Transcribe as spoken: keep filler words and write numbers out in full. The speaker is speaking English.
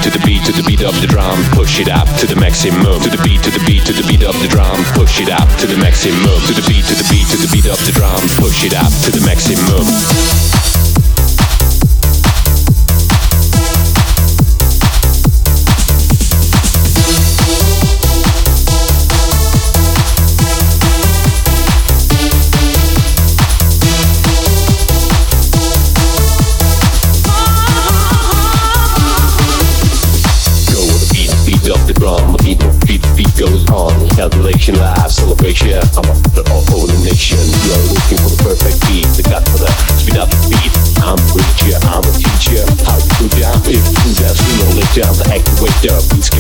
to the beat, to the beat of the drum. Push it up to the maximum. To the beat, to the beat, to the beat of the drum. Push it up to the maximum. To the beat, to the beat, to the beat of the drum. Push it up to the maximum. Goes on, calculation, live celebration. I'm up for the whole nation. You're looking for the perfect beat, the god for the speed up the beat. I'm a preacher, I'm a teacher. How to go down if you do that, we don't let down the activator. Beats